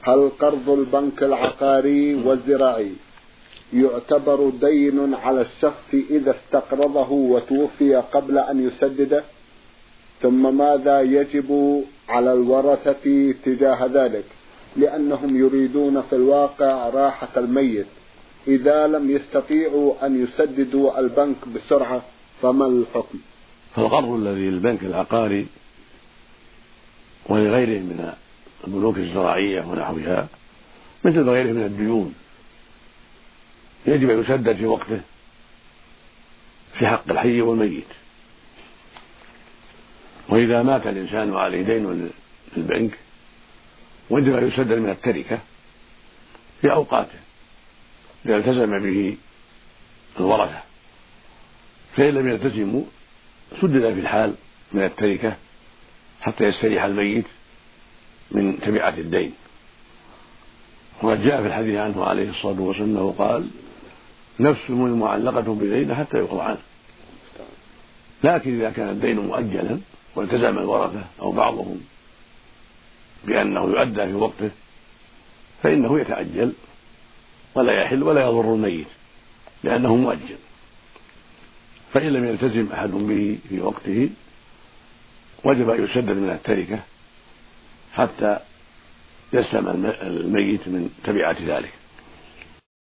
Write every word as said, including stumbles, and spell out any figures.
هل قرض البنك العقاري والزراعي يعتبر دين على الشخص إذا استقرضه وتوفي قبل أن يسدده؟ ثم ماذا يجب على الورثة تجاه ذلك، لأنهم يريدون في الواقع راحة الميت إذا لم يستطيعوا أن يسددوا البنك بسرعة، فما الحكم؟ فالقرض الذي للبنك العقاري ولغيره من البنوك الزراعية ونحوها مثل غيره من الديون يجب أن يسدد في وقته في حق الحي والميت. وإذا مات الإنسان وعليه دين للبنك وجب أن يسدد من التركة في أوقاته إذا التزم به الورثة، فإن لم يلتزموا سدد في الحال من التركة حتى يستريح الميت من تبعة الدين. وقد جاء في الحديث عنه عليه الصلاة والسلام قال: نفس المؤمن معلقة بدين حتى يقضى عنه. لكن إذا كان الدين مؤجلا والتزم الورثة أو بعضهم بأنه يؤدى في وقته فإنه يتعجل ولا يحل ولا يضر الميت لأنه مؤجل. فإن لم يلتزم أحد به في وقته وجب أن يسدد من التركة حتى يسلم الميت من تبعات ذلك.